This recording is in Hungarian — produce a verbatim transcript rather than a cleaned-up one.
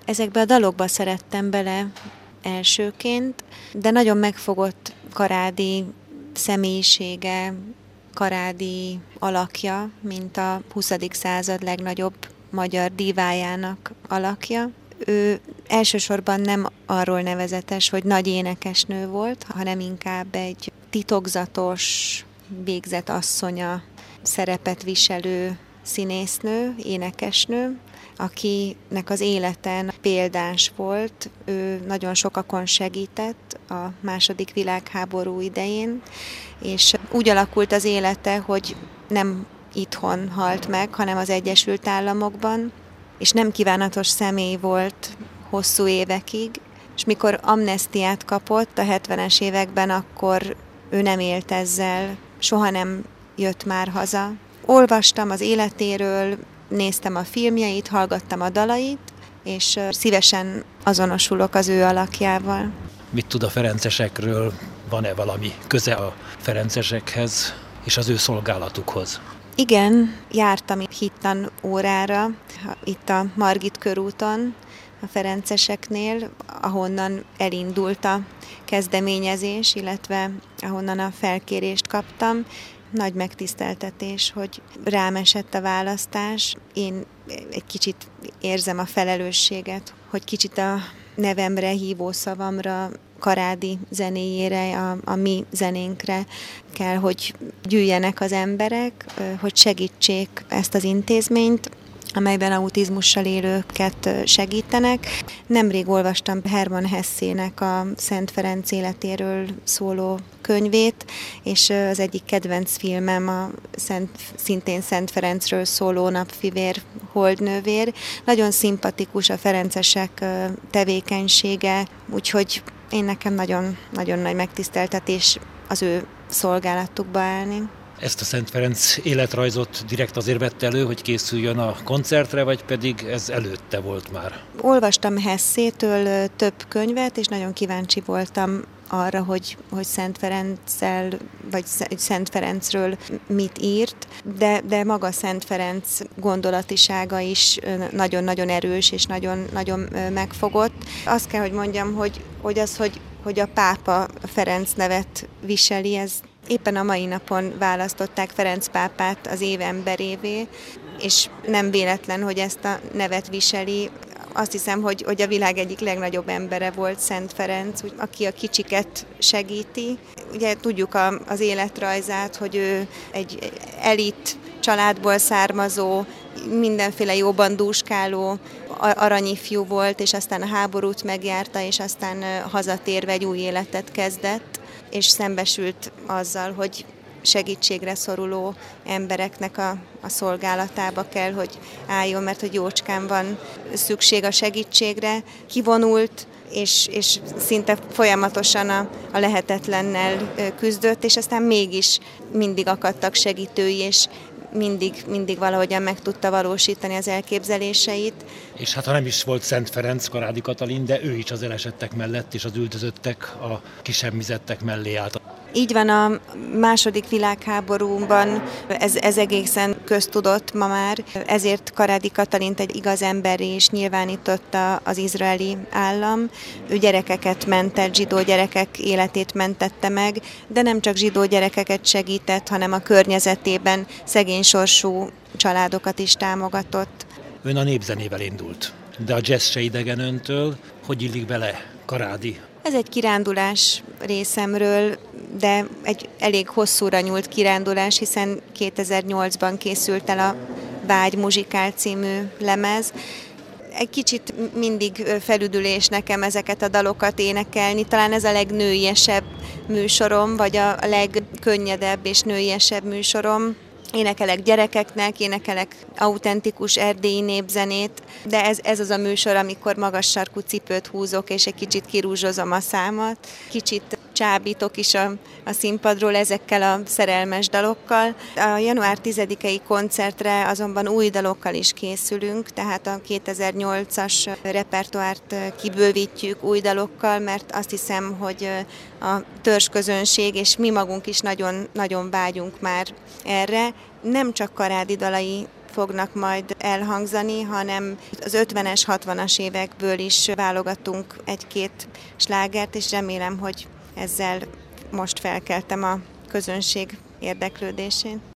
Ezekbe a dalokba szerettem bele elsőként, de nagyon megfogott Karádi személyisége, Karádi alakja, mint a huszadik század legnagyobb magyar dívájának alakja. Ő elsősorban nem arról nevezetes, hogy nagy énekesnő volt, hanem inkább egy titokzatos, végzett asszonya szerepet viselő színésznő, énekesnő, akinek az életen példás volt. Ő nagyon sokakon segített a második világháború idején, és úgy alakult az élete, hogy nem itthon halt meg, hanem az Egyesült Államokban, és nem kívánatos személy volt hosszú évekig, és mikor amnesztiát kapott a hetvenes években, akkor ő nem élt ezzel, soha nem jött már haza. Olvastam az életéről, néztem a filmjeit, hallgattam a dalait, és szívesen azonosulok az ő alakjával. Mit tud a ferencesekről? Van-e valami köze a ferencesekhez és az ő szolgálatukhoz? Igen, jártam hittan órára, itt a Margit körúton, a ferenceseknél, ahonnan elindult a kezdeményezés, illetve ahonnan a felkérést kaptam. Nagy megtiszteltetés, hogy rám esett a választás. Én egy kicsit érzem a felelősséget, hogy kicsit a nevemre, hívószavamra, Karádi zenéjére, a, a mi zenénkre kell, hogy gyűjjenek az emberek, hogy segítsék ezt az intézményt, amelyben autizmussal élőket segítenek. Nemrég olvastam Hermann Hessének a Szent Ferenc életéről szóló könyvét, és az egyik kedvenc filmem a Szent, szintén Szent Ferencről szóló Napfivér, Holdnővér. Nagyon szimpatikus a ferencesek tevékenysége, úgyhogy én nekem nagyon, nagyon nagy megtiszteltetés az ő szolgálatukba állni. Ezt a Szent Ferenc életrajzot direkt azért vette elő, hogy készüljön a koncertre, vagy pedig ez előtte volt már? Olvastam Hessétől több könyvet, és nagyon kíváncsi voltam arra, hogy, hogy Szent Ferenccel, vagy Szent Ferencről mit írt, de, de maga Szent Ferenc gondolatisága is nagyon-nagyon erős, és nagyon, nagyon megfogott. Azt kell, hogy mondjam, hogy, hogy az, hogy, hogy a pápa Ferenc nevet viseli, ez éppen a mai napon választották Ferenc pápát az év emberévé, és nem véletlen, hogy ezt a nevet viseli. Azt hiszem, hogy, hogy a világ egyik legnagyobb embere volt Szent Ferenc, aki a kicsiket segíti. Ugye tudjuk a, az életrajzát, hogy ő egy elit családból származó, mindenféle jóban dúskáló aranyifjú volt, és aztán a háborút megjárta, és aztán hazatérve egy új életet kezdett, és szembesült azzal, hogy segítségre szoruló embereknek a, a szolgálatába kell, hogy álljon, mert hogy jócskán van szükség a segítségre. Kivonult, és, és szinte folyamatosan a, a lehetetlennel küzdött, és aztán mégis mindig akadtak segítői, és mindig, mindig valahogyan meg tudta valósítani az elképzeléseit. És hát ha nem is volt Szent Ferenc, Karádi Katalin, de ő is az elesettek mellett és az üldözöttek, a kisemmizettek mellé állt. Így van, a második világháborúban ez, ez egészen köztudott ma már, ezért Karádi Katalint egy igaz emberré is nyilvánította az izraeli állam. Ő gyerekeket mentett, zsidó gyerekek életét mentette meg, de nem csak zsidó gyerekeket segített, hanem a környezetében szegény sorsú családokat is támogatott. Ön a népzenével indult, de a jazz se idegen öntől. Hogy illik bele Karádi? Ez egy kirándulás részemről, de egy elég hosszúra nyúlt kirándulás, hiszen kétezer-nyolcban készült el a Vágy muzsikál című lemez. Egy kicsit mindig felüdülés nekem ezeket a dalokat énekelni, talán ez a legnőiesebb műsorom, vagy a legkönnyedebb és nőiesebb műsorom. Énekelek gyerekeknek, énekelek autentikus erdélyi népzenét, de ez, ez az a műsor, amikor magas sarkú cipőt húzok, és egy kicsit kirúzsozom a számat, kicsit csábítok is a, a színpadról ezekkel a szerelmes dalokkal. A január tizedikei koncertre azonban új dalokkal is készülünk, tehát a kétezer-nyolcas repertoárt kibővítjük új dalokkal, mert azt hiszem, hogy a törzsközönség és mi magunk is nagyon, nagyon vágyunk már erre. Nem csak Karádi dalai fognak majd elhangzani, hanem az ötvenes, hatvanas évekből is válogatunk egy-két slágert, és remélem, hogy ezzel most felkeltem a közönség érdeklődését.